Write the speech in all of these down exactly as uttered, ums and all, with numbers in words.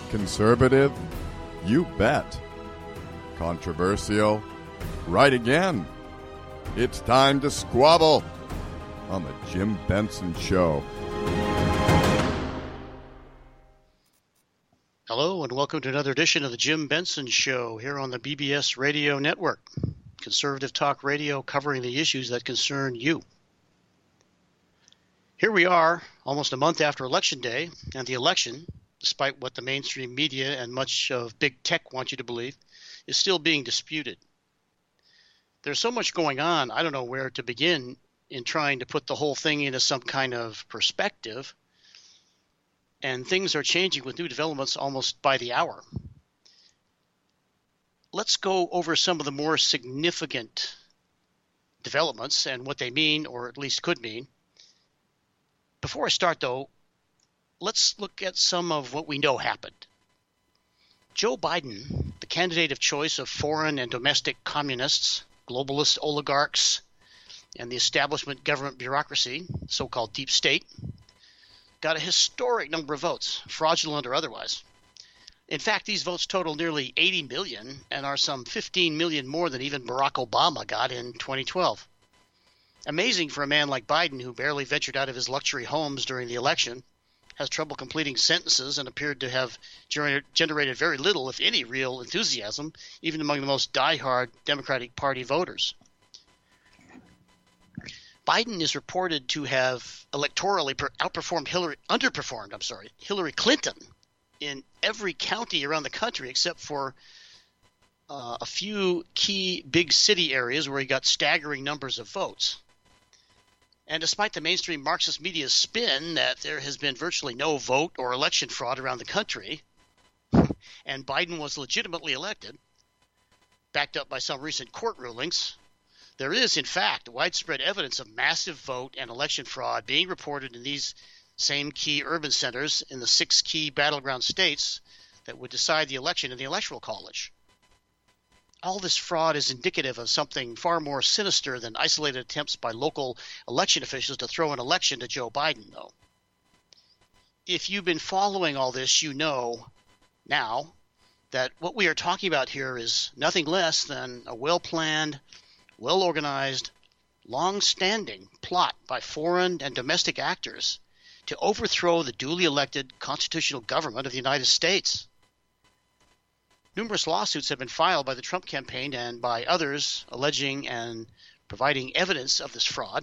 Conservative? You bet. Controversial? Right again. It's time to squabble on the Jim Benson Show. Hello and welcome to another edition of the Jim Benson Show here on the B B S Radio Network. Conservative talk radio covering the issues that concern you. Here we are, almost a month after Election Day, and the election, despite what the mainstream media and much of big tech want you to believe, is still being disputed. There's so much going on, I don't know where to begin in trying to put the whole thing into some kind of perspective, and things are changing with new developments almost by the hour. Let's go over some of the more significant developments and what they mean, or at least could mean. Before I start, though, let's look at some of what we know happened. Joe Biden, the candidate of choice of foreign and domestic communists, globalist oligarchs, and the establishment government bureaucracy, so-called deep state, got a historic number of votes, fraudulent or otherwise. In fact, these votes total nearly eighty million and are some fifteen million more than even Barack Obama got in twenty twelve. Amazing for a man like Biden, who barely ventured out of his luxury homes during the election, has trouble completing sentences, and appeared to have gener- generated very little, if any, real enthusiasm, even among the most diehard Democratic Party voters. Biden is reported to have electorally per- outperformed Hillary, underperformed, I'm sorry, Hillary Clinton in every county around the country except for uh, a few key big city areas where he got staggering numbers of votes. And despite the mainstream Marxist media's spin that there has been virtually no vote or election fraud around the country, and Biden was legitimately elected, backed up by some recent court rulings, there is, in fact, widespread evidence of massive vote and election fraud being reported in these same key urban centers in the six key battleground states that would decide the election in the Electoral College. All this fraud is indicative of something far more sinister than isolated attempts by local election officials to throw an election to Joe Biden, though. If you've been following all this, you know now that what we are talking about here is nothing less than a well-planned, well-organized, long-standing plot by foreign and domestic actors to overthrow the duly elected constitutional government of the United States. Numerous lawsuits have been filed by the Trump campaign and by others alleging and providing evidence of this fraud.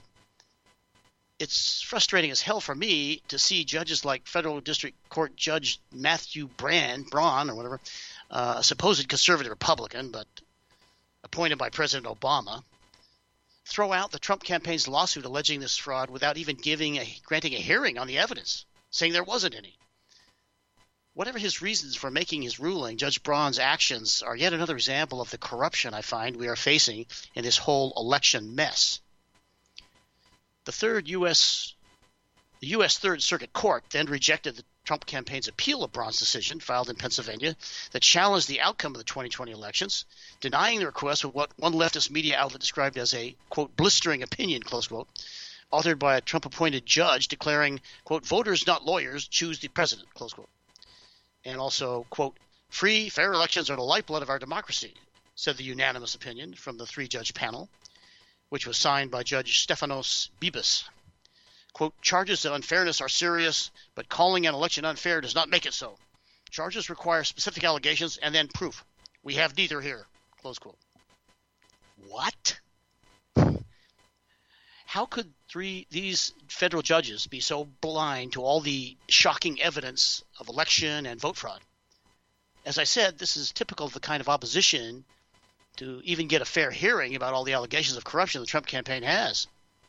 It's frustrating as hell for me to see judges like Federal District Court Judge Matthew Brand, Braun or whatever, uh, a supposed conservative Republican, but appointed by President Obama, throw out the Trump campaign's lawsuit alleging this fraud without even giving a, granting a hearing on the evidence, saying there wasn't any. Whatever his reasons for making his ruling, Judge Braun's actions are yet another example of the corruption I find we are facing in this whole election mess. The third U S the U S Third Circuit Court then rejected the Trump campaign's appeal of Braun's decision filed in Pennsylvania that challenged the outcome of the twenty twenty elections, denying the request with what one leftist media outlet described as a, quote, blistering opinion, close quote, authored by a Trump-appointed judge declaring, quote, voters, not lawyers, choose the president, close quote. And also, quote, free, fair elections are the lifeblood of our democracy, said the unanimous opinion from the three-judge panel, which was signed by Judge Stefanos Bibas. Quote, charges of unfairness are serious, but calling an election unfair does not make it so. Charges require specific allegations and then proof. We have neither here, close quote. What? How could three these federal judges be so blind to all the shocking evidence of election and vote fraud? As I said, this is typical of the kind of opposition to even get a fair hearing about all the allegations of corruption the Trump campaign has.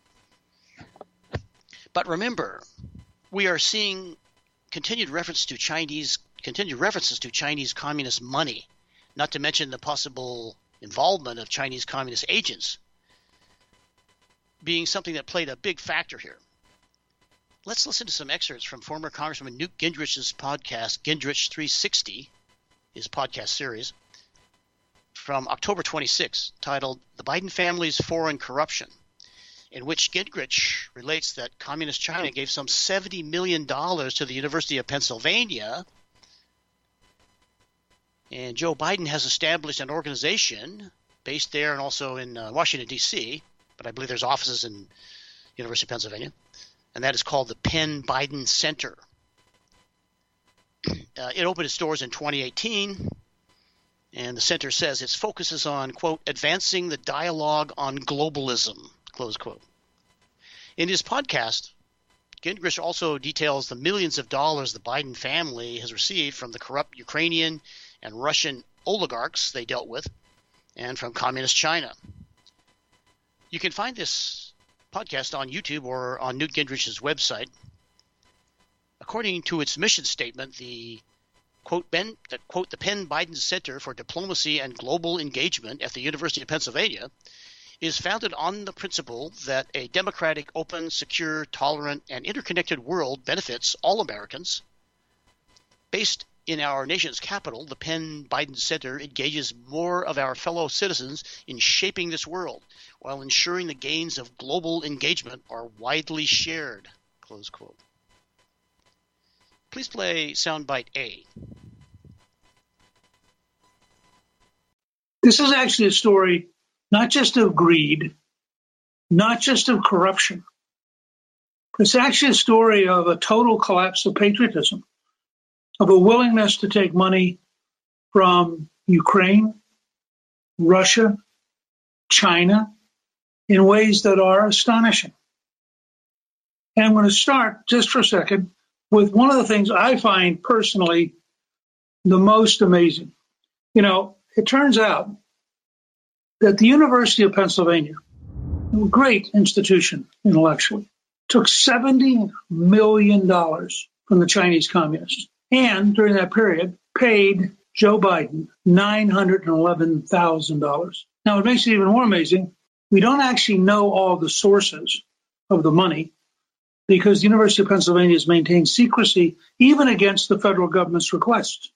But remember, we are seeing continued reference to Chinese, continued references to Chinese communist money, not to mention the possible involvement of Chinese communist agents being something that played a big factor here. Let's listen to some excerpts from former Congressman Newt Gingrich's podcast, Gingrich three sixty, his podcast series, from October twenty-sixth, titled The Biden Family's Foreign Corruption, in which Gingrich relates that Communist China gave some seventy million dollars to the University of Pennsylvania And Joe Biden has established an organization based there and also in uh, Washington, D C, but I believe there's offices in University of Pennsylvania, and that is called the Penn Biden Center. Uh, it opened its doors in twenty eighteen, and the center says its focus is on, quote, advancing the dialogue on globalism, close quote. In his podcast, Gingrich also details the millions of dollars the Biden family has received from the corrupt Ukrainian and Russian oligarchs they dealt with and from communist China. You can find this podcast on YouTube or on Newt Gingrich's website. According to its mission statement, the quote, ben, the, quote, the Penn Biden Center for Diplomacy and Global Engagement at the University of Pennsylvania is founded on the principle that a democratic, open, secure, tolerant, and interconnected world benefits all Americans. Based in our nation's capital, the Penn Biden Center engages more of our fellow citizens in shaping this world while ensuring the gains of global engagement are widely shared, close quote. Please play soundbite A. This is actually a story not just of greed, not just of corruption. It's actually a story of a total collapse of patriotism, of a willingness to take money from Ukraine, Russia, China, in ways that are astonishing. And I'm going to start just for a second with one of the things I find personally the most amazing. You know, it turns out that the University of Pennsylvania, a great institution intellectually, took seventy million dollars from the Chinese communists and during that period paid Joe Biden nine hundred eleven thousand dollars. Now, what makes it even more amazing, we don't actually know all the sources of the money because the University of Pennsylvania has maintained secrecy even against the federal government's request.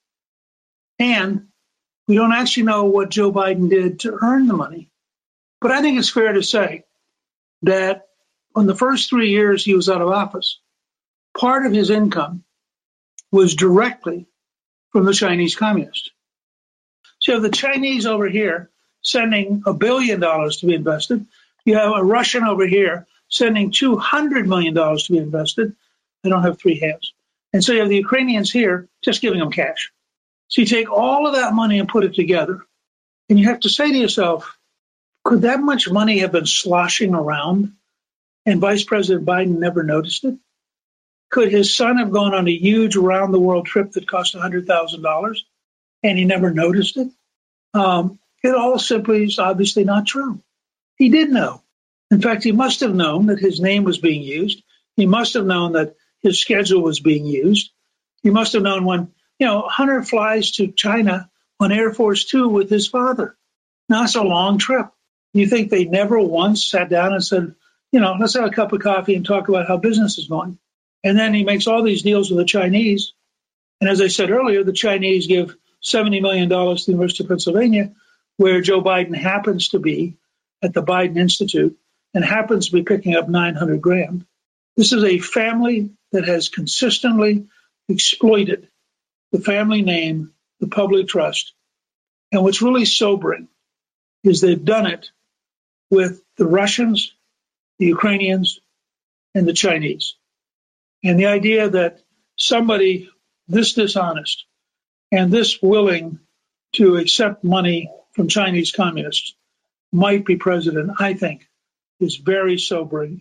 And we don't actually know what Joe Biden did to earn the money. But I think it's fair to say that in the first three years he was out of office, part of his income was directly from the Chinese communists. So you have the Chinese over here sending a billion dollars to be invested. You have a Russian over here sending two hundred million dollars to be invested. I don't have three hands. And so you have the Ukrainians here just giving them cash. So you take all of that money and put it together, and you have to say to yourself, could that much money have been sloshing around and Vice President Biden never noticed it? Could his son have gone on a huge around-the-world trip that cost one hundred thousand dollars and he never noticed it? Um, it all simply is obviously not true. He did know. In fact, he must have known that his name was being used. He must have known that his schedule was being used. He must have known when, you know, Hunter flies to China on Air Force Two with his father. Now, it's a long trip. You think they never once sat down and said, you know, let's have a cup of coffee and talk about how business is going? And then he makes all these deals with the Chinese. And as I said earlier, the Chinese give seventy million dollars to the University of Pennsylvania, where Joe Biden happens to be at the Biden Institute and happens to be picking up nine hundred grand. This is a family that has consistently exploited the family name, the public trust. And what's really sobering is they've done it with the Russians, the Ukrainians, and the Chinese. And the idea that somebody this dishonest and this willing to accept money from Chinese communists might be president, I think, is very sobering.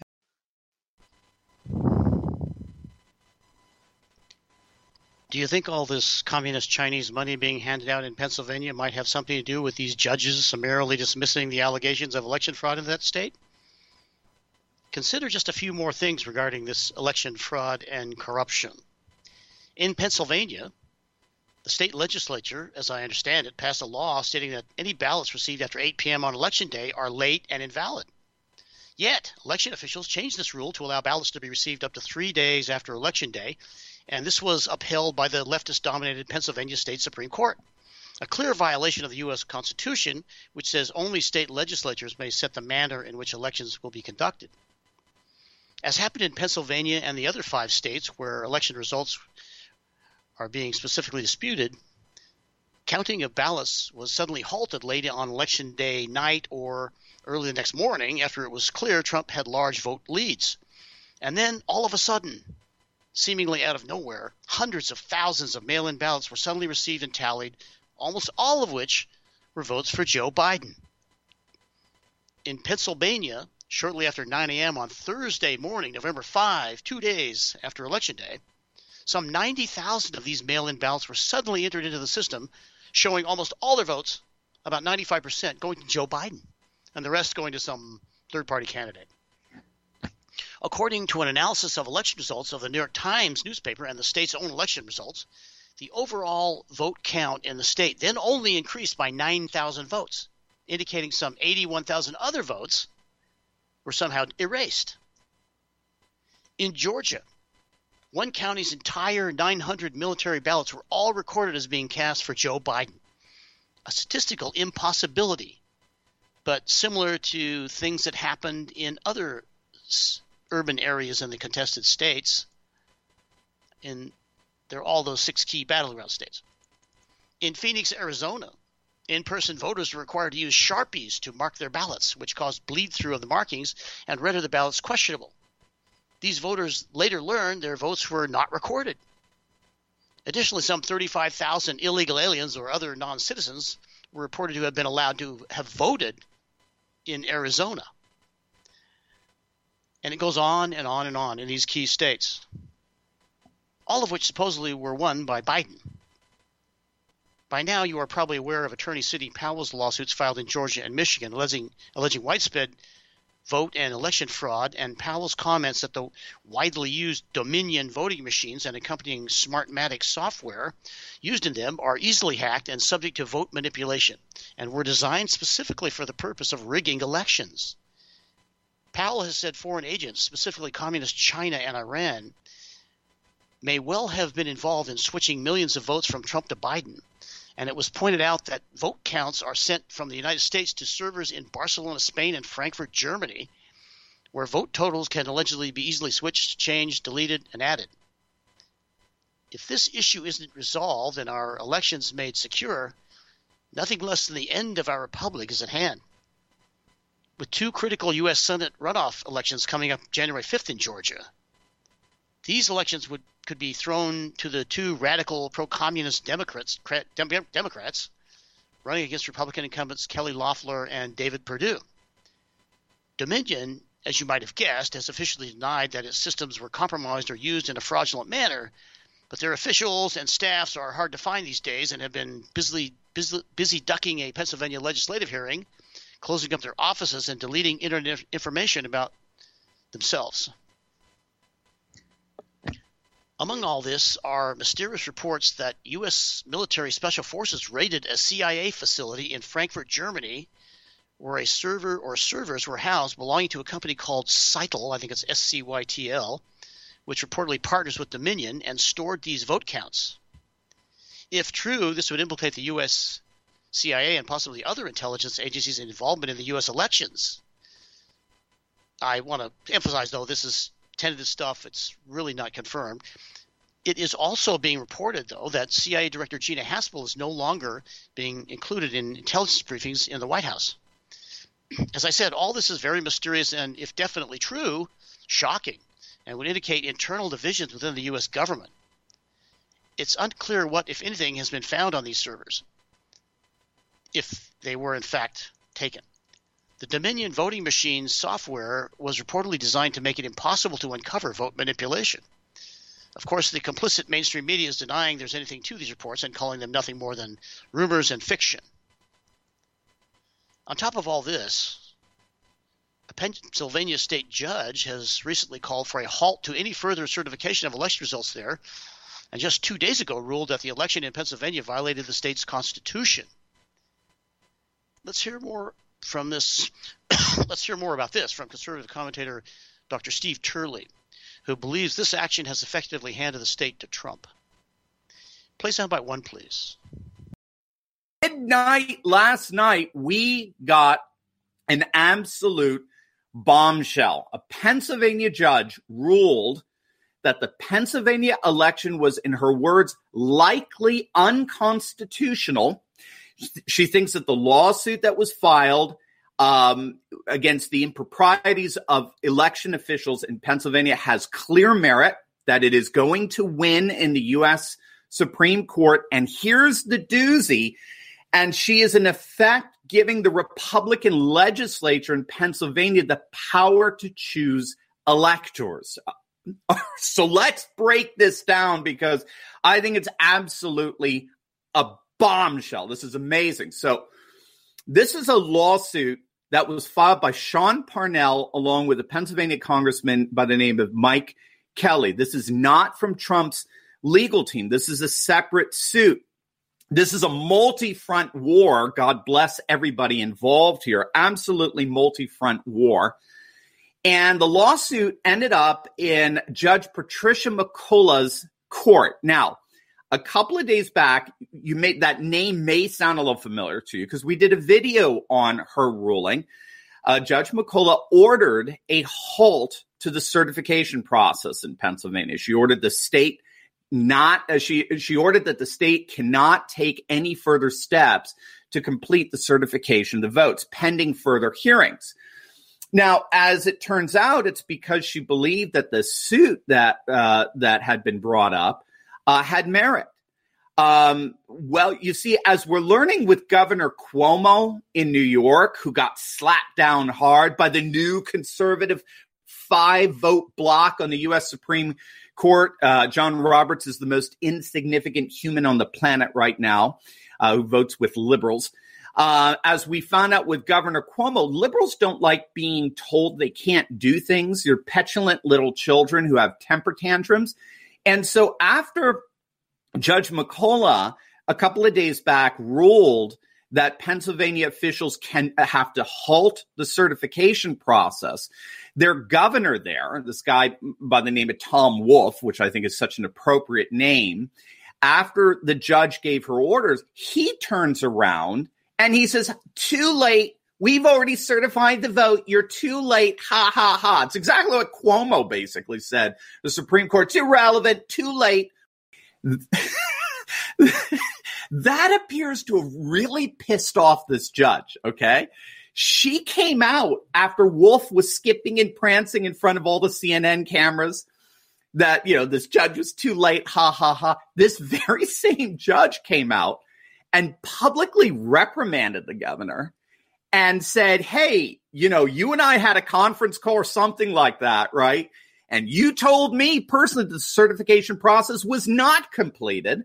Do you think all this communist Chinese money being handed out in Pennsylvania might have something to do with these judges summarily dismissing the allegations of election fraud in that state? Consider just a few more things regarding this election fraud and corruption. In Pennsylvania, the state legislature, as I understand it, passed a law stating that any ballots received after eight p.m. on Election Day are late and invalid. Yet, election officials changed this rule to allow ballots to be received up to three days after Election Day, and this was upheld by the leftist-dominated Pennsylvania State Supreme Court. A clear violation of the U S Constitution, which says only state legislatures may set the manner in which elections will be conducted. As happened in Pennsylvania and the other five states where election results are being specifically disputed, counting of ballots was suddenly halted late on election day night or early the next morning after it was clear Trump had large vote leads. And then all of a sudden, seemingly out of nowhere, hundreds of thousands of mail-in ballots were suddenly received and tallied, almost all of which were votes for Joe Biden. In Pennsylvania, shortly after nine a.m. on Thursday morning, November fifth, two days after Election Day, some ninety thousand of these mail-in ballots were suddenly entered into the system, showing almost all their votes, about ninety-five percent, going to Joe Biden, and the rest going to some third-party candidate. According to an analysis of election results of the New York Times newspaper and the state's own election results, the overall vote count in the state then only increased by nine thousand votes, indicating some eighty-one thousand other votes were somehow erased. In Georgia, one county's entire nine hundred military ballots were all recorded as being cast for Joe Biden, a statistical impossibility, but similar to things that happened in other urban areas in the contested states. In there are all those six key battleground states. In Phoenix, Arizona, in-person voters were required to use Sharpies to mark their ballots, which caused bleed-through of the markings and rendered the ballots questionable. These voters later learned their votes were not recorded. Additionally, some thirty-five thousand illegal aliens or other non-citizens were reported to have been allowed to have voted in Arizona. And it goes on and on and on in these key states, all of which supposedly were won by Biden. By now, you are probably aware of Attorney Sidney Powell's lawsuits filed in Georgia and Michigan alleging, alleging widespread vote and election fraud, and Powell's comments that the widely used Dominion voting machines and accompanying Smartmatic software used in them are easily hacked and subject to vote manipulation, and were designed specifically for the purpose of rigging elections. Powell has said foreign agents, specifically Communist China and Iran, may well have been involved in switching millions of votes from Trump to Biden. And it was pointed out that vote counts are sent from the United States to servers in Barcelona, Spain, and Frankfurt, Germany, where vote totals can allegedly be easily switched, changed, deleted, and added. If this issue isn't resolved and our elections made secure, nothing less than the end of our republic is at hand. With two critical U S Senate runoff elections coming up January fifth in Georgia, these elections would could be thrown to the two radical pro-communist Democrats, Democrats running against Republican incumbents Kelly Loeffler and David Perdue. Dominion, as you might have guessed, has officially denied that its systems were compromised or used in a fraudulent manner, but their officials and staffs are hard to find these days and have been busy, busy, busy ducking a Pennsylvania legislative hearing, closing up their offices, and deleting internet information about themselves. Among all this are mysterious reports that U S military special forces raided a C I A facility in Frankfurt, Germany, where a server or servers were housed belonging to a company called Cytl, I think it's S C Y T L, which reportedly partners with Dominion and stored these vote counts. If true, this would implicate the U S C I A and possibly other intelligence agencies' involvement in the U S elections. I want to emphasize, though, this is tentative stuff. It's really not confirmed. It is also being reported, though, that C I A Director Gina Haspel is no longer being included in intelligence briefings in the White House. As I said, all this is very mysterious and, if definitely true, shocking, and would indicate internal divisions within the U S government. It's unclear what, if anything, has been found on these servers, if they were in fact taken. The Dominion voting machine software was reportedly designed to make it impossible to uncover vote manipulation. Of course, the complicit mainstream media is denying there's anything to these reports and calling them nothing more than rumors and fiction. On top of all this, a Pennsylvania state judge has recently called for a halt to any further certification of election results there, and just two days ago ruled that the election in Pennsylvania violated the state's constitution. Let's hear more from this. Let's hear more about this from conservative commentator Doctor Steve Turley, who believes this action has effectively handed the state to Trump. Play soundbite one, please. Midnight last night, we got an absolute bombshell. A Pennsylvania judge ruled that the Pennsylvania election was, in her words, likely unconstitutional. She thinks that the lawsuit that was filed um, against the improprieties of election officials in Pennsylvania has clear merit, that it is going to win in the U S Supreme Court. And here's the doozy. And she is, in effect, giving the Republican legislature in Pennsylvania the power to choose electors. So let's break this down, because I think it's absolutely a bombshell. This is amazing. So this is a lawsuit that was filed by Sean Parnell along with a Pennsylvania congressman by the name of Mike Kelly. This is not from Trump's legal team. This is a separate suit. This is a multi-front war. God bless everybody involved here. Absolutely multi-front war. And the lawsuit ended up in Judge Patricia McCullough's court. Now, a couple of days back, you made that name may sound a little familiar to you because we did a video on her ruling. Uh, Judge McCullough ordered a halt to the certification process in Pennsylvania. She ordered the state not uh, she she ordered that the state cannot take any further steps to complete the certification of the votes pending further hearings. Now, as it turns out, it's because she believed that the suit that uh, that had been brought up uh, had merit. Um, well, you see, as we're learning with Governor Cuomo in New York, who got slapped down hard by the new conservative five-vote block on the U S Supreme Court. Uh, John Roberts is the most insignificant human on the planet right now, uh, who votes with liberals. Uh, as we found out with Governor Cuomo, liberals don't like being told they can't do things. You're petulant little children who have temper tantrums. And so after Judge McCullough, a couple of days back, ruled that Pennsylvania officials can have to halt the certification process, their governor there, this guy by the name of Tom Wolf, which I think is such an appropriate name, after the judge gave her orders, he turns around and he says, too late. We've already certified the vote. You're too late. Ha, ha, ha. It's exactly what Cuomo basically said. The Supreme Court's irrelevant. Too late. That appears to have really pissed off this judge, okay? She came out after Wolf was skipping and prancing in front of all the C N N cameras that, you know, this judge was too late. Ha, ha, ha. This very same judge came out and publicly reprimanded the governor and said, hey, you know, you and I had a conference call or something like that, right? And you told me personally the certification process was not completed.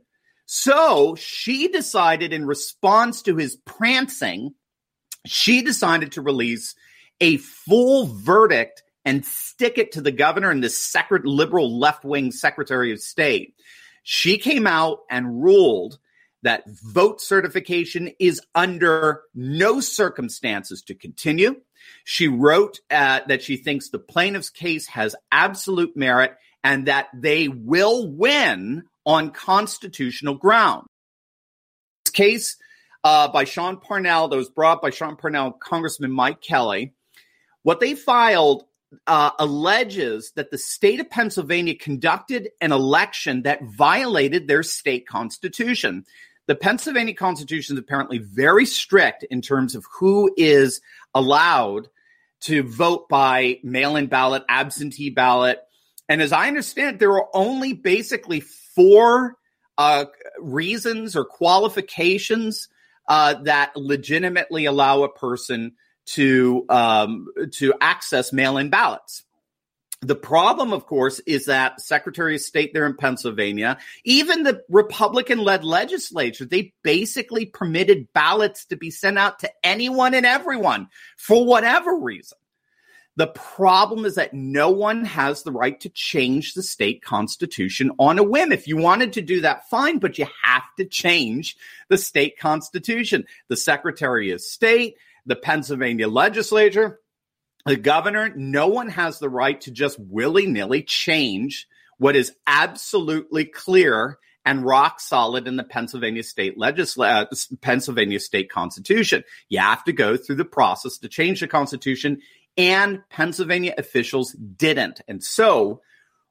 So she decided, in response to his prancing, she decided to release a full verdict and stick it to the governor and the secret liberal left-wing Secretary of State. She came out and ruled that vote certification is under no circumstances to continue. She wrote uh, that she thinks the plaintiff's case has absolute merit and that they will win on constitutional ground. This case uh, by Sean Parnell, that was brought by Sean Parnell, Congressman Mike Kelly, what they filed uh, alleges that the state of Pennsylvania conducted an election that violated their state constitution. The Pennsylvania Constitution is apparently very strict in terms of who is allowed to vote by mail-in ballot, absentee ballot. And as I understand, there are only basically four uh, reasons or qualifications uh, that legitimately allow a person to um, to access mail-in ballots. The problem, of course, is that Secretary of State there in Pennsylvania, even the Republican-led legislature, they basically permitted ballots to be sent out to anyone and everyone for whatever reason. The problem is that no one has the right to change the state constitution on a whim. If you wanted to do that, fine, but you have to change the state constitution. The Secretary of State, the Pennsylvania legislature, the governor, no one has the right to just willy-nilly change what is absolutely clear and rock solid in the Pennsylvania state legisla- uh, Pennsylvania state constitution. You have to go through the process to change the constitution, and Pennsylvania officials didn't. And so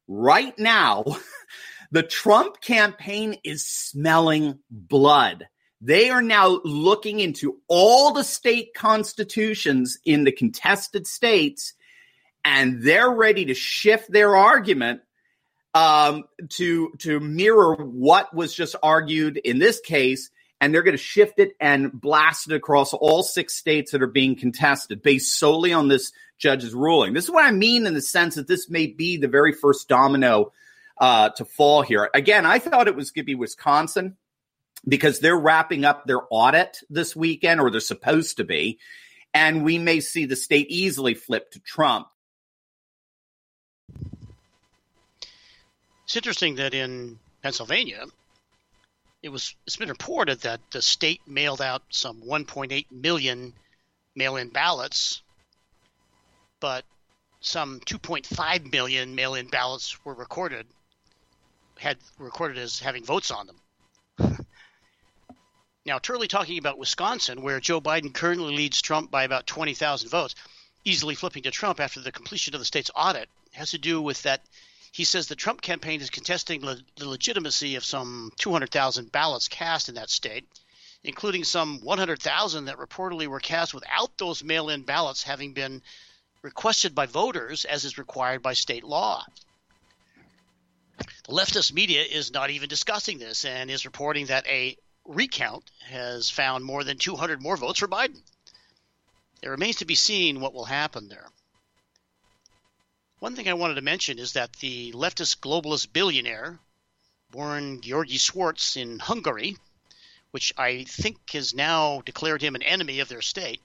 right now, the Trump campaign is smelling blood. They are now looking into all the state constitutions in the contested states, and they're ready to shift their argument um, to, to mirror what was just argued in this case, and they're going to shift it and blast it across all six states that are being contested based solely on this judge's ruling. This is what I mean in the sense that this may be the very first domino uh, to fall here. Again, I thought it was going to be Wisconsin because they're wrapping up their audit this weekend, or they're supposed to be, and we may see the state easily flip to Trump. It's interesting that in Pennsylvania, it was, it's been reported that the state mailed out some one point eight million mail-in ballots, but some two point five million mail-in ballots were recorded, had recorded as having votes on them. Now, Turley talking about Wisconsin, where Joe Biden currently leads Trump by about twenty thousand votes, easily flipping to Trump after the completion of the state's audit, has to do with that. He says the Trump campaign is contesting le- the legitimacy of some two hundred thousand ballots cast in that state, including some one hundred thousand that reportedly were cast without those mail-in ballots having been requested by voters, as is required by state law. The leftist media is not even discussing this and is reporting that a recount has found more than two hundred more votes for Biden. It remains to be seen what will happen there. One thing I wanted to mention is that the leftist globalist billionaire, born Georgi Schwartz in Hungary, which I think has now declared him an enemy of their state,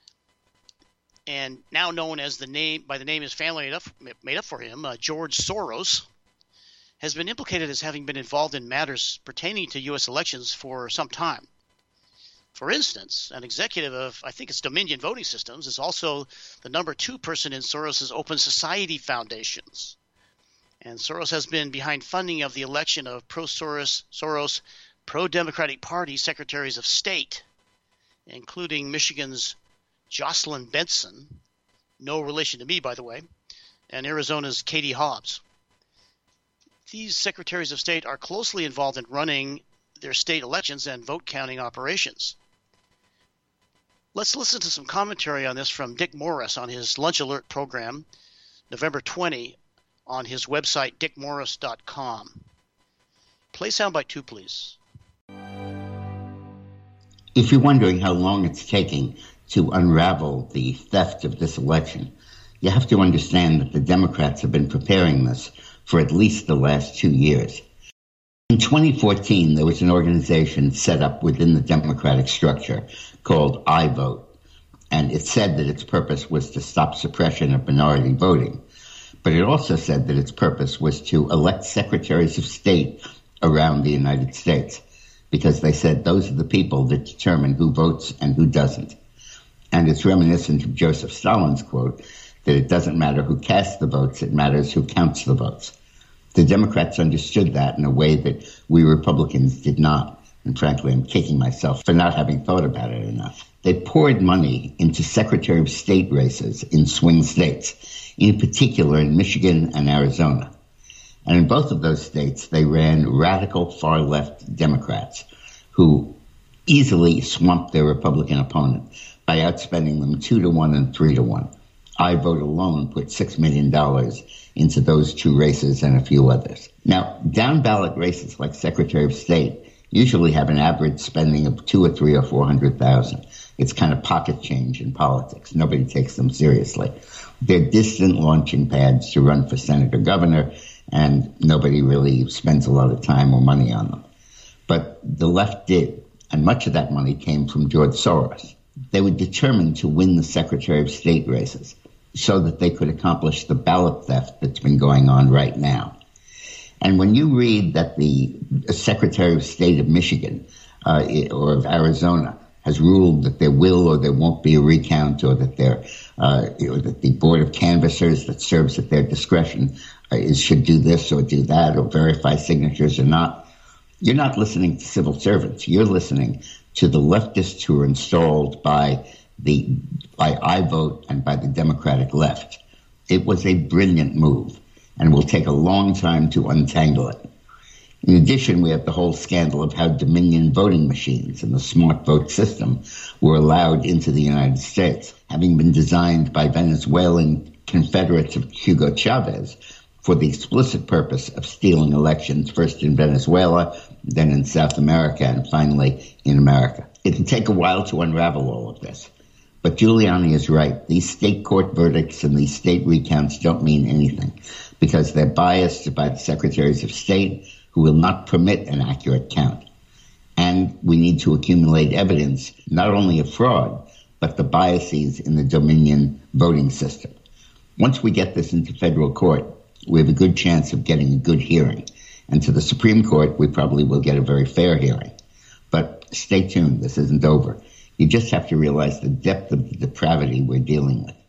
and now known as the name by the name his family made up, made up for him, uh, George Soros, has been implicated as having been involved in matters pertaining to U S elections for some time. For instance, an executive of, I think it's Dominion Voting Systems, is also the number two person in Soros' Open Society Foundations. And Soros has been behind funding of the election of pro-Soros, Soros, pro-Democratic Party secretaries of state, including Michigan's Jocelyn Benson, no relation to me, by the way, and Arizona's Katie Hobbs. These secretaries of state are closely involved in running their state elections and vote counting operations. Let's listen to some commentary on this from Dick Morris on his Lunch Alert program, November twentieth, on his website, dick morris dot com. Play soundbite two, please. If you're wondering how long it's taking to unravel the theft of this election, you have to understand that the Democrats have been preparing this for at least the last two years. In twenty fourteen, there was an organization set up within the Democratic structure called I Vote, and it said that its purpose was to stop suppression of minority voting. But it also said that its purpose was to elect secretaries of state around the United States, because they said those are the people that determine who votes and who doesn't. And it's reminiscent of Joseph Stalin's quote that it doesn't matter who casts the votes, it matters who counts the votes. The Democrats understood that in a way that we Republicans did not. And frankly, I'm kicking myself for not having thought about it enough. They poured money into Secretary of State races in swing states, in particular in Michigan and Arizona. And in both of those states, they ran radical far-left Democrats who easily swamped their Republican opponent by outspending them two to one and three to one. I Vote alone put six million dollars into those two races and a few others. Now, down-ballot races like Secretary of State usually have an average spending of two or three or four hundred thousand. It's kind of pocket change in politics. Nobody takes them seriously. They're distant launching pads to run for Senate or governor, and nobody really spends a lot of time or money on them. But the left did, and much of that money came from George Soros. They were determined to win the Secretary of State races so that they could accomplish the ballot theft that's been going on right now. And when you read that the Secretary of State of Michigan uh, or of Arizona has ruled that there will or there won't be a recount, or that there, uh, or that the Board of Canvassers that serves at their discretion uh, is, should do this or do that or verify signatures or not, you're not listening to civil servants. You're listening to the leftists who are installed by the by I Vote and by the Democratic left. It was a brilliant move. and it will take a long time to untangle it. In addition, we have the whole scandal of how Dominion voting machines and the smart vote system were allowed into the United States, having been designed by Venezuelan Confederates of Hugo Chavez for the explicit purpose of stealing elections, first in Venezuela, then in South America, and finally in America. It can take a while to unravel all of this. But Giuliani is right. These state court verdicts and these state recounts don't mean anything because they're biased by the secretaries of state who will not permit an accurate count. And we need to accumulate evidence, not only of fraud, but the biases in the Dominion voting system. Once we get this into federal court, we have a good chance of getting a good hearing. And to the Supreme Court, we probably will get a very fair hearing. But stay tuned. This isn't over. You just have to realize the depth of the depravity we're dealing with.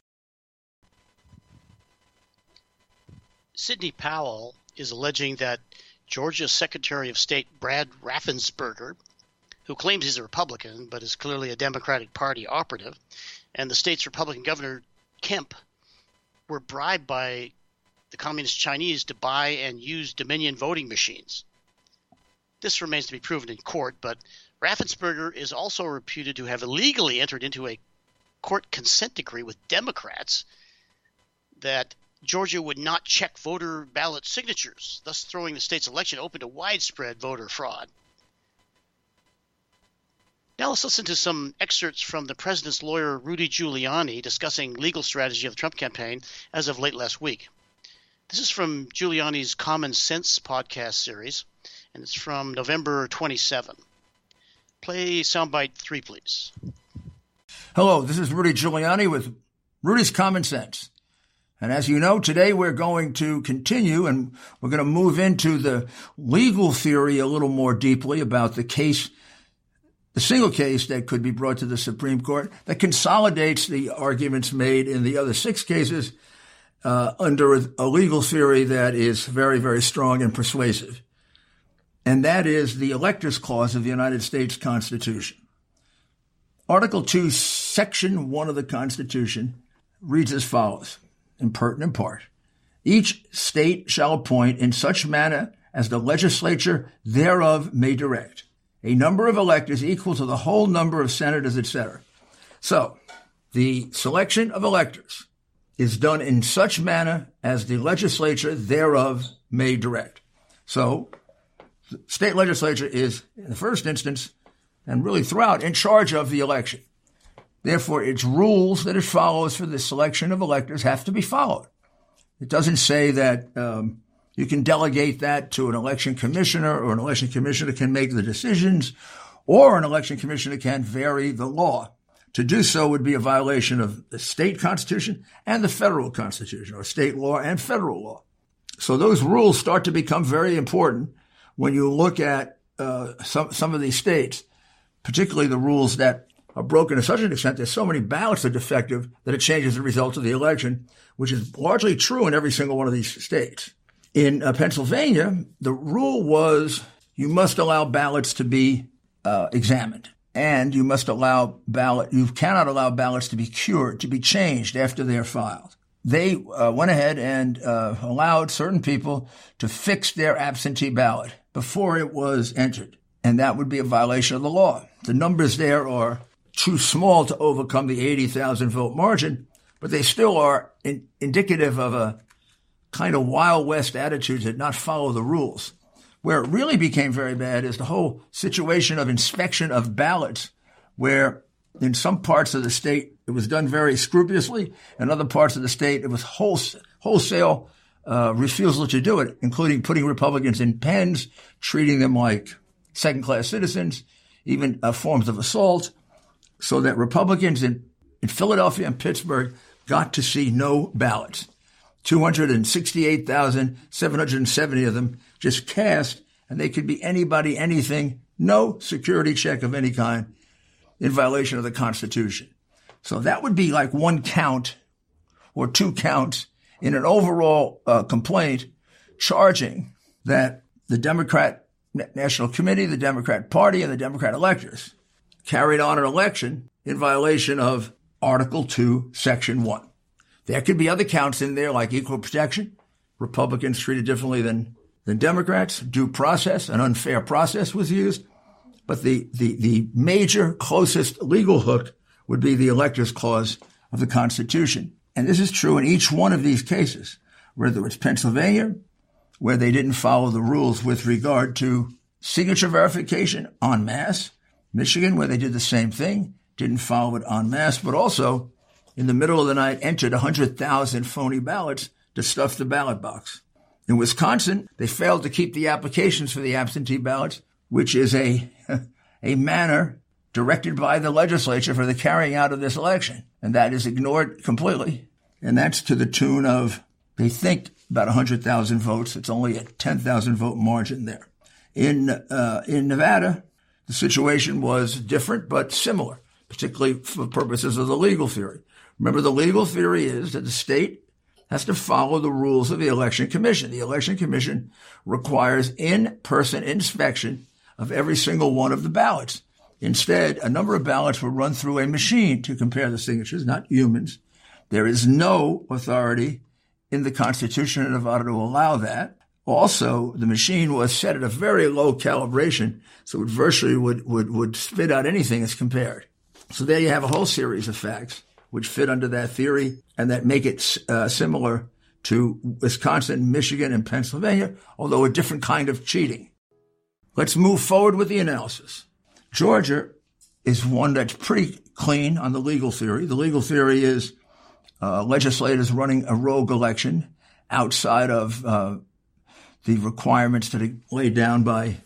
Sidney Powell is alleging that Georgia's Secretary of State Brad Raffensperger, who claims he's a Republican but is clearly a Democratic Party operative, and the state's Republican Governor Kemp were bribed by the Communist Chinese to buy and use Dominion voting machines. This remains to be proven in court, but Raffensperger is also reputed to have illegally entered into a court consent decree with Democrats that Georgia would not check voter ballot signatures, thus throwing the state's election open to widespread voter fraud. Now let's listen to some excerpts from the president's lawyer, Rudy Giuliani, discussing legal strategy of the Trump campaign as of late last week. This is from Giuliani's Common Sense podcast series, and it's from November twenty-seventh. Play soundbite three, please. Hello, this is Rudy Giuliani with Rudy's Common Sense. And as you know, today we're going to continue and we're going to move into the legal theory a little more deeply about the case, the single case that could be brought to the Supreme Court that consolidates the arguments made in the other six cases uh, under a, a legal theory that is very, very strong and persuasive. And that is the Electors Clause of the United States Constitution. Article two, Section one of the Constitution reads as follows, in pertinent part. Each state shall appoint in such manner as the legislature thereof may direct a number of electors equal to the whole number of senators, et cetera. So the selection of electors is done in such manner as the legislature thereof may direct. So the state legislature is, in the first instance, and really throughout, in charge of the election. Therefore, its rules that it follows for the selection of electors have to be followed. It doesn't say that um, you can delegate that to an election commissioner, or an election commissioner can make the decisions, or an election commissioner can vary the law. To do so would be a violation of the state constitution and the federal constitution, or state law and federal law. So those rules start to become very important when you look at uh, some some of these states, particularly the rules that are broken to such an extent that so many ballots are defective that it changes the result of the election, which is largely true in every single one of these states. In uh, Pennsylvania, the rule was you must allow ballots to be uh, examined, and you must allow ballot. You cannot allow ballots to be cured, to be changed after they're filed. They uh, went ahead and uh, allowed certain people to fix their absentee ballot before it was entered, and that would be a violation of the law. The numbers there are too small to overcome the eighty thousand vote margin, but they still are in, indicative of a kind of Wild West attitude to not follow the rules. Where it really became very bad is the whole situation of inspection of ballots, where in some parts of the state it was done very scrupulously, in other parts of the state it was wholesale, wholesale uh, refusal to do it, including putting Republicans in pens, treating them like second-class citizens, even uh, forms of assault, so that Republicans in, in Philadelphia and Pittsburgh got to see no ballots. two hundred sixty-eight thousand seven hundred seventy of them just cast, and they could be anybody, anything, no security check of any kind in violation of the Constitution. So that would be like one count or two counts in an overall uh, complaint charging that the Democrat National Committee, the Democrat Party, and the Democrat electors carried on an election in violation of Article two, Section one. There could be other counts in there like equal protection, Republicans treated differently than, than Democrats. Due process, an unfair process was used. But the, the, the major closest legal hook would be the Electors Clause of the Constitution. And this is true in each one of these cases, whether it's Pennsylvania, where they didn't follow the rules with regard to signature verification en masse, Michigan, where they did the same thing, didn't follow it en masse, but also in the middle of the night entered one hundred thousand phony ballots to stuff the ballot box. In Wisconsin, they failed to keep the applications for the absentee ballots, which is a a manner directed by the legislature for the carrying out of this election. And that is ignored completely. And that's to the tune of, they think, about one hundred thousand votes. It's only a ten thousand vote margin there. In uh, in Nevada, the situation was different but similar, particularly for purposes of the legal theory. Remember, the legal theory is that the state has to follow the rules of the Election Commission. The Election Commission requires in-person inspection of every single one of the ballots. Instead, a number of ballots were run through a machine to compare the signatures, not humans. There is no authority in the Constitution of Nevada to allow that. Also, the machine was set at a very low calibration, so it virtually would, would, would spit out anything as compared. So there you have a whole series of facts which fit under that theory and that make it uh, similar to Wisconsin, Michigan, and Pennsylvania, although a different kind of cheating. Let's move forward with the analysis. Georgia is one that's pretty clean on the legal theory. The legal theory is uh, legislators running a rogue election outside of uh, the requirements that are laid down by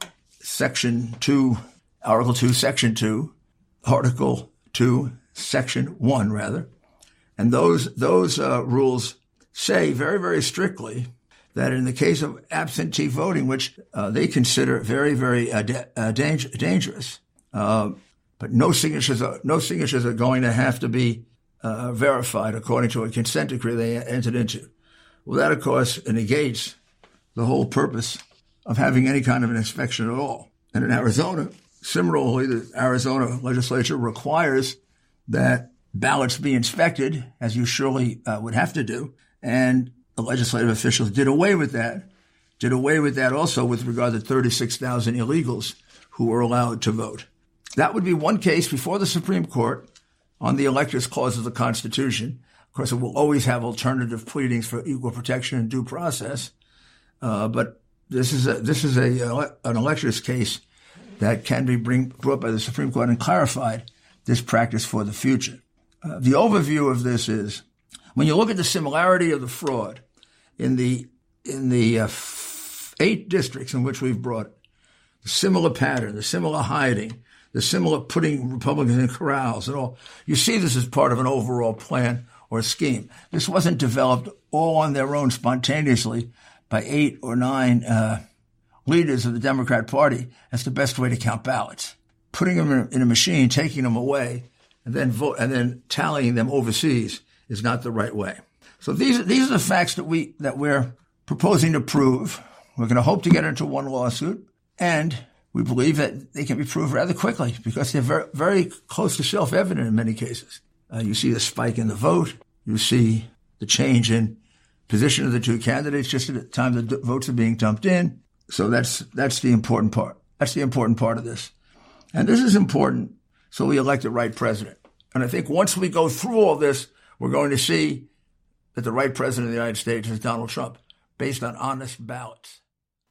Section two, Article two, Section two, Article two, Section one, rather. And those those uh, rules say very, very strictly that in the case of absentee voting, which uh, they consider very, very uh, da- uh, danger- dangerous, uh, but no signatures are, no signatures are going to have to be uh, verified according to a consent decree they entered into. Well, that, of course, negates the whole purpose of having any kind of an inspection at all. And in Arizona, similarly, the Arizona legislature requires that ballots be inspected, as you surely uh, would have to do, and the legislative officials did away with that, did away with that also with regard to thirty-six thousand illegals who were allowed to vote. That would be one case before the Supreme Court on the Electors Clause of the Constitution. Of course, it will always have alternative pleadings for equal protection and due process, uh, but this is a, this is a uh, an electors case that can be bring, brought by the Supreme Court and clarified this practice for the future. Uh, the overview of this is, when you look at the similarity of the fraud in the in the uh, f- eight districts in which we've brought it, the similar pattern, the similar hiding, the similar putting Republicans in corrals and all, you see this as part of an overall plan or scheme. This wasn't developed all on their own spontaneously by eight or nine uh, leaders of the Democrat Party as the best way to count ballots. Putting them in a, in a machine, taking them away, and then vote, and then tallying them overseas is not the right way. So these these are the facts that we that we're proposing to prove. We're going to hope to get into one lawsuit, and we believe that they can be proved rather quickly because they're very very close to self-evident in many cases. Uh, you see the spike in the vote. You see the change in position of the two candidates just at the time the d- votes are being dumped in. So that's that's the important part. That's the important part of this. And this is important so we elect the right president. And I think once we go through all this, we're going to see that the right president of the United States is Donald Trump, based on honest ballots.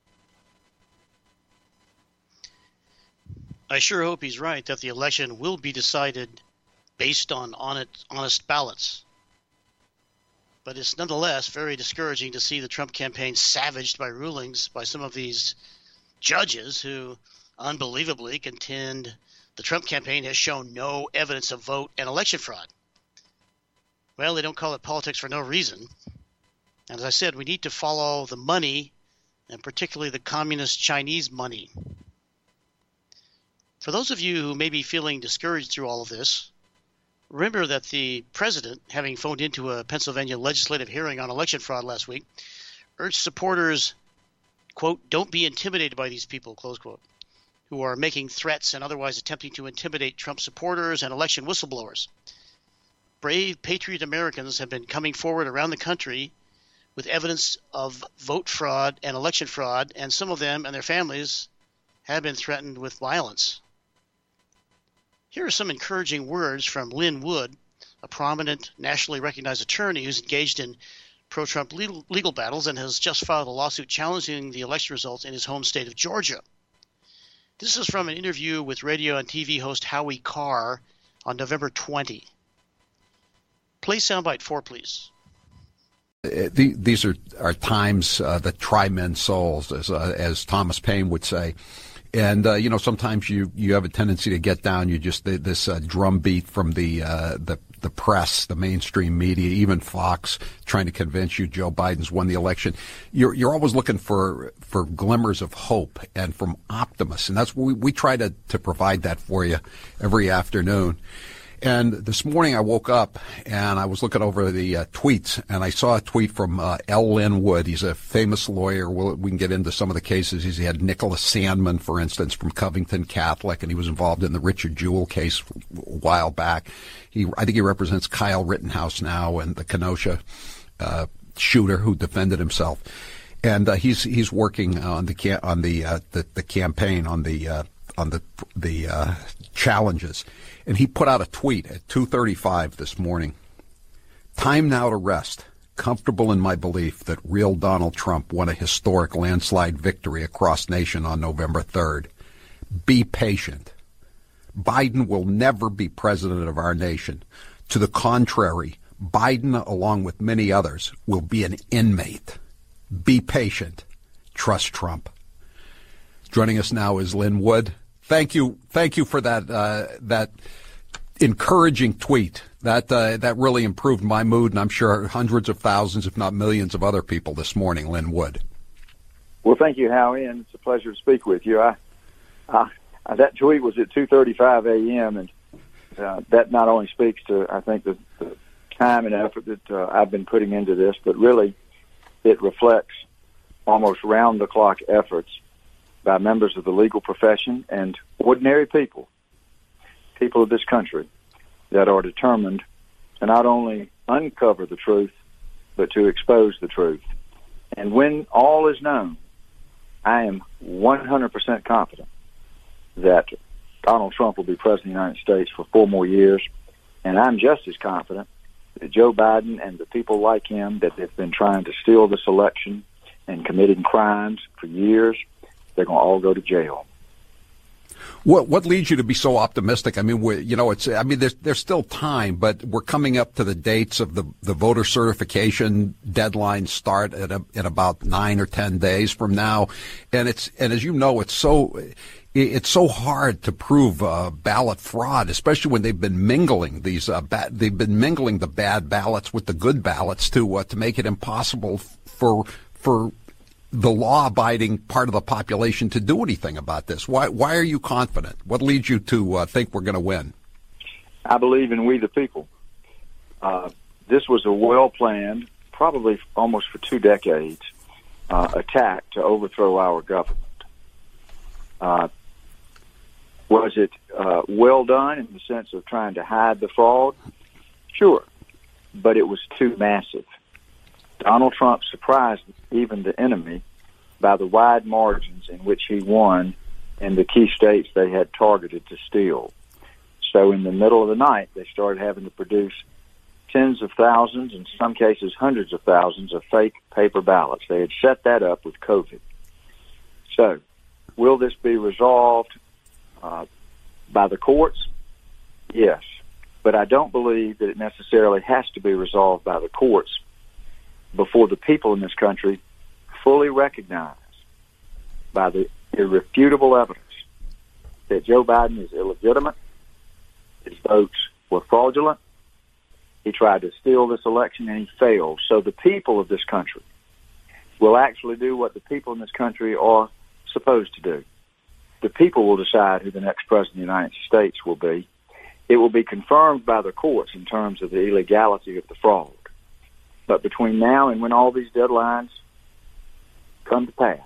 I sure hope he's right that the election will be decided based on honest ballots. But it's nonetheless very discouraging to see the Trump campaign savaged by rulings by some of these judges who unbelievably contend the Trump campaign has shown no evidence of vote and election fraud. Well, they don't call it politics for no reason. And as I said, we need to follow the money, and particularly the communist Chinese money. For those of you who may be feeling discouraged through all of this, remember that the president, having phoned into a Pennsylvania legislative hearing on election fraud last week, urged supporters, quote, don't be intimidated by these people, close quote, who are making threats and otherwise attempting to intimidate Trump supporters and election whistleblowers. Brave, patriot Americans have been coming forward around the country with evidence of vote fraud and election fraud, and some of them and their families have been threatened with violence. Here are some encouraging words from Lin Wood, a prominent, nationally recognized attorney who's engaged in pro-Trump legal, legal battles and has just filed a lawsuit challenging the election results in his home state of Georgia. This is from an interview with radio and T V host Howie Carr on November twentieth. Play soundbite four, please. These are, are times uh, that try men's souls, as uh, as Thomas Paine would say. And, uh, you know, sometimes you, you have a tendency to get down. You just this uh, drumbeat from the, uh, the the press, the mainstream media, even Fox, trying to convince you Joe Biden's won the election. You're you're always looking for for glimmers of hope and from optimists, and that's what we, we try to, to provide that for you every afternoon. And this morning I woke up and I was looking over the uh, tweets, and I saw a tweet from uh, L. Lin Wood. He's a famous lawyer. We'll, we can get into some of the cases. He's, he had Nicholas Sandman, for instance, from Covington Catholic, and he was involved in the Richard Jewell case a while back. He, I think he represents Kyle Rittenhouse now and the Kenosha uh, shooter who defended himself. And uh, he's he's working on the on the uh, the, the campaign on the uh, on the the uh, challenges. And he put out a tweet at two thirty-five this morning. Time now to rest. Comfortable in my belief that real Donald Trump won a historic landslide victory across nation on November third. Be patient. Biden will never be president of our nation. To the contrary, Biden, along with many others, will be an inmate. Be patient. Trust Trump. Joining us now is Lin Wood. Thank you, thank you for that uh, that encouraging tweet. That uh, that really improved my mood, and I'm sure hundreds of thousands, if not millions, of other people this morning. Lin Wood. Well, thank you, Howie, and it's a pleasure to speak with you. I, I, that tweet was at two thirty-five a.m., and uh, that not only speaks to, I think, the, the time and effort that uh, I've been putting into this, but really it reflects almost round-the-clock efforts by members of the legal profession and ordinary people, people of this country, that are determined to not only uncover the truth, but to expose the truth. And when all is known, I am one hundred percent confident that Donald Trump will be president of the United States for four more years, and I'm just as confident that Joe Biden and the people like him that have been trying to steal this election and committing crimes for years, they're going to all go to jail. What what leads you to be so optimistic? I mean, we, you know, it's. I mean, there's there's still time, but we're coming up to the dates of the, the voter certification deadline start at a, in about nine or ten days from now, and it's and as you know, it's so it's so hard to prove uh, ballot fraud, especially when they've been mingling these uh, ba- they've been mingling the bad ballots with the good ballots to uh, to make it impossible for for. the law-abiding part of the population to do anything about this. Why why are you confident? What leads you to uh, think we're going to win? I believe in we the people. Uh, this was a well-planned, probably almost for two decades, uh, attack to overthrow our government. Uh, was it uh, well done in the sense of trying to hide the fraud? Sure, but it was too massive. Donald Trump surprised even the enemy by the wide margins in which he won in the key states they had targeted to steal. So in the middle of the night, they started having to produce tens of thousands, in some cases hundreds of thousands, of fake paper ballots. They had set that up with COVID. So will this be resolved uh, by the courts? Yes. But I don't believe that it necessarily has to be resolved by the courts before the people in this country fully recognize by the irrefutable evidence that Joe Biden is illegitimate, his votes were fraudulent, he tried to steal this election and he failed. So the people of this country will actually do what the people in this country are supposed to do. The people will decide who the next president of the United States will be. It will be confirmed by the courts in terms of the illegality of the fraud. But between now and when all these deadlines come to pass,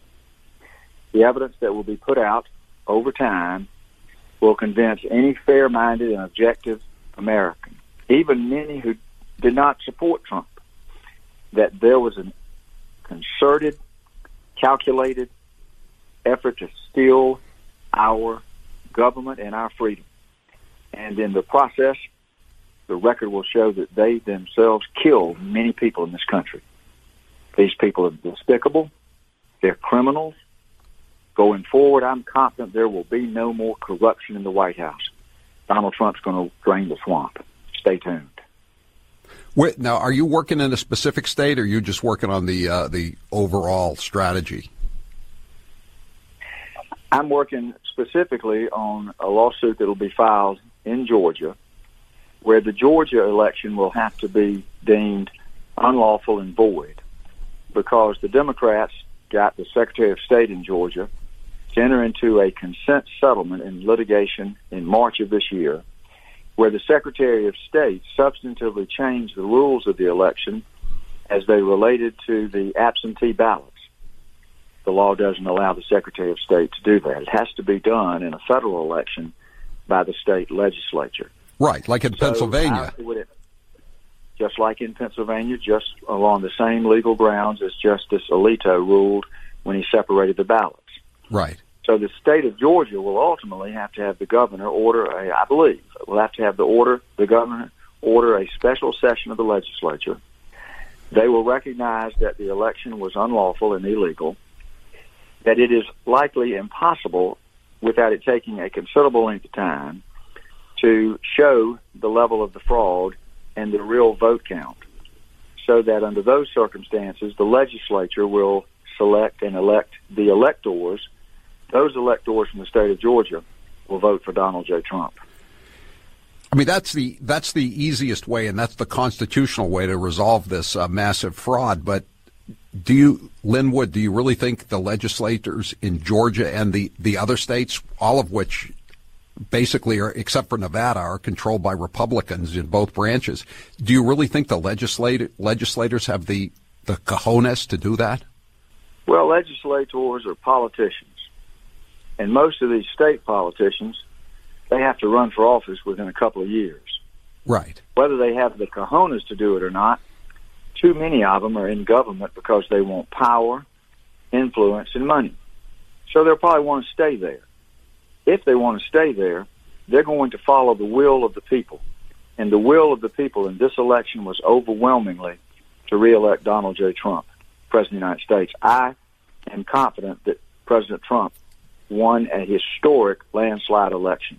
the evidence that will be put out over time will convince any fair-minded and objective American, even many who did not support Trump, that there was a concerted, calculated effort to steal our government and our freedom. And in the process, the record will show that they themselves killed many people in this country. These people are despicable. They're criminals. Going forward, I'm confident there will be no more corruption in the White House. Donald Trump's going to drain the swamp. Stay tuned. Wait, now, are you working in a specific state, or are you just working on the uh, the overall strategy? I'm working specifically on a lawsuit that will be filed in Georgia, where the Georgia election will have to be deemed unlawful and void because the Democrats got the Secretary of State in Georgia to enter into a consent settlement in litigation in March of this year, where the Secretary of State substantively changed the rules of the election as they related to the absentee ballots. The law doesn't allow the Secretary of State to do that. It has to be done in a federal election by the state legislature. Right, like in So Pennsylvania. I would it- just like in Pennsylvania, just along the same legal grounds as Justice Alito ruled when he separated the ballots. Right. So the state of Georgia will ultimately have to have the governor order, a, I believe, will have to have the order, the governor order a special session of the legislature. They will recognize that the election was unlawful and illegal, that it is likely impossible, without it taking a considerable length of time, to show the level of the fraud and the real vote count, so that under those circumstances, the legislature will select and elect the electors. Those electors from the state of Georgia will vote for Donald J. Trump. I mean, that's the that's the easiest way, and that's the constitutional way to resolve this uh, massive fraud. But do you, Linwood, do you really think the legislators in Georgia and the, the other states, all of which basically are, except for Nevada, are controlled by Republicans in both branches, do you really think the legislator, legislators have the, the cojones to do that? Well, legislators are politicians. And most of these state politicians, they have to run for office within a couple of years. Right. Whether they have the cojones to do it or not, too many of them are in government because they want power, influence, and money. So they'll probably want to stay there. If they want to stay there, they're going to follow the will of the people. And the will of the people in this election was overwhelmingly to reelect Donald J. Trump, President of the United States. I am confident that President Trump won a historic landslide election.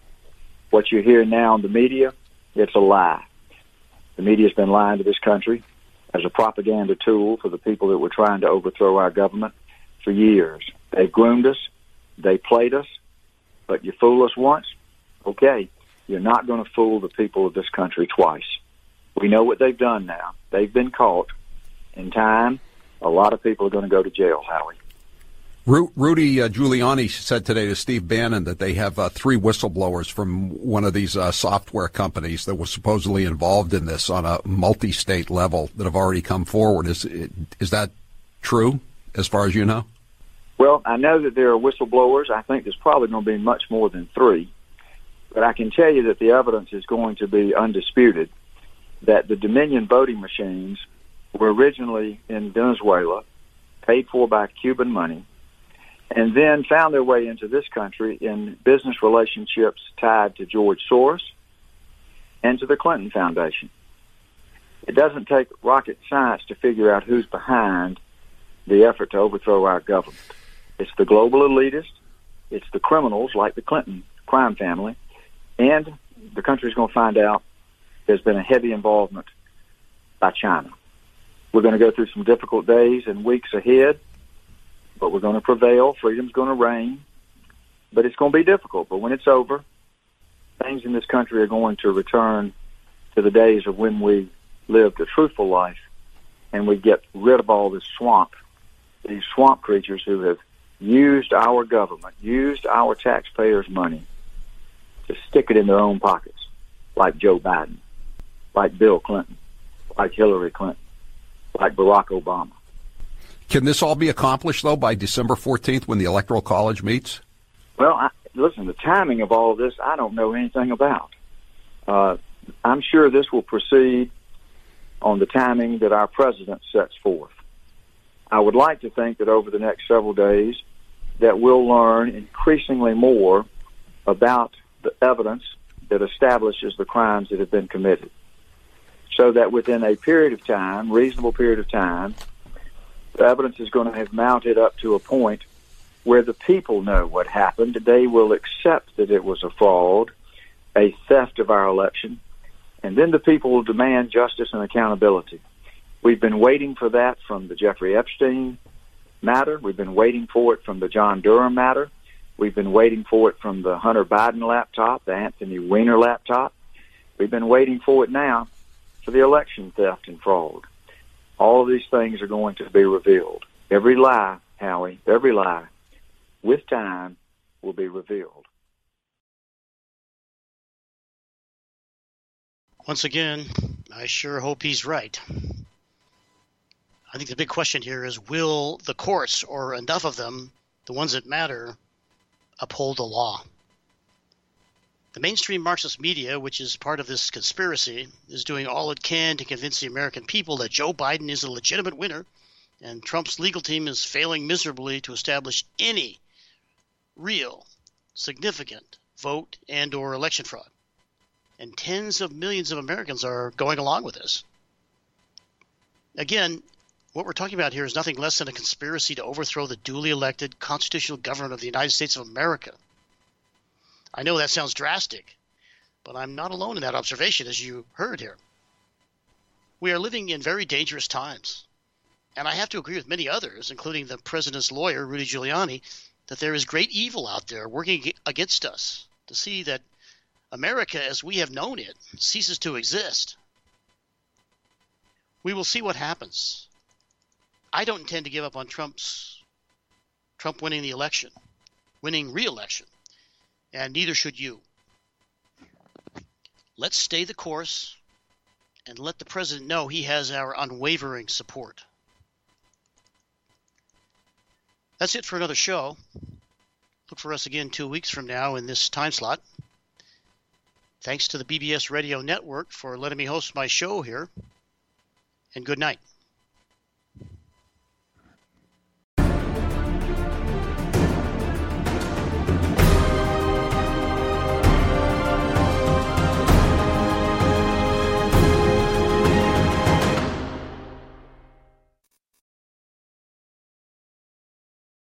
What you hear now in the media, it's a lie. The media's been lying to this country as a propaganda tool for the people that were trying to overthrow our government for years. They groomed us. They played us. But you fool us once, okay, you're not going to fool the people of this country twice. We know what they've done now. They've been caught. In time, a lot of people are going to go to jail, Howie. Ru- Rudy uh, Giuliani said today to Steve Bannon that they have uh, three whistleblowers from one of these uh, software companies that was supposedly involved in this on a multi-state level that have already come forward. Is is that true, as far as you know? Well, I know that there are whistleblowers. I think there's probably going to be much more than three. But I can tell you that the evidence is going to be undisputed that the Dominion voting machines were originally in Venezuela, paid for by Cuban money, and then found their way into this country in business relationships tied to George Soros and to the Clinton Foundation. It doesn't take rocket science to figure out who's behind the effort to overthrow our government. It's the global elitists, it's the criminals like the Clinton crime family, and the country's going to find out there's been a heavy involvement by China. We're going to go through some difficult days and weeks ahead, but we're going to prevail. Freedom's going to reign, but it's going to be difficult. But when it's over, things in this country are going to return to the days of when we lived a truthful life and we get rid of all this swamp, these swamp creatures who have used our government, used our taxpayers' money to stick it in their own pockets, like Joe Biden, like Bill Clinton, like Hillary Clinton, like Barack Obama. Can this all be accomplished, though, by December fourteenth when the Electoral College meets? Well, I, listen, the timing of all of this, I don't know anything about. Uh, I'm sure this will proceed on the timing that our president sets forth. I would like to think that over the next several days that we'll learn increasingly more about the evidence that establishes the crimes that have been committed, so that within a period of time, reasonable period of time, the evidence is going to have mounted up to a point where the people know what happened. They will accept that it was a fraud, a theft of our election, and then the people will demand justice and accountability. We've been waiting for that from the Jeffrey Epstein matter. We've been waiting for it from the John Durham matter. We've been waiting for it from the Hunter Biden laptop, the Anthony Weiner laptop. We've been waiting for it now for the election theft and fraud. All of these things are going to be revealed. Every lie, Howie, every lie, with time, will be revealed. Once again, I sure hope he's right. I think the big question here is, will the courts, or enough of them, the ones that matter, uphold the law? The mainstream Marxist media, which is part of this conspiracy, is doing all it can to convince the American people that Joe Biden is a legitimate winner, and Trump's legal team is failing miserably to establish any real, significant vote and or election fraud. And tens of millions of Americans are going along with this. Again, what we're talking about here is nothing less than a conspiracy to overthrow the duly elected constitutional government of the United States of America. I know that sounds drastic, but I'm not alone in that observation, as you heard here. We are living in very dangerous times, and I have to agree with many others, including the president's lawyer, Rudy Giuliani, that there is great evil out there working against us, to see that America, as we have known it, ceases to exist. We will see what happens. I don't intend to give up on Trump's Trump winning the election, winning re-election, and neither should you. Let's stay the course and let the president know he has our unwavering support. That's it for another show. Look for us again two weeks from now in this time slot. Thanks to the B B S Radio Network for letting me host my show here, and good night.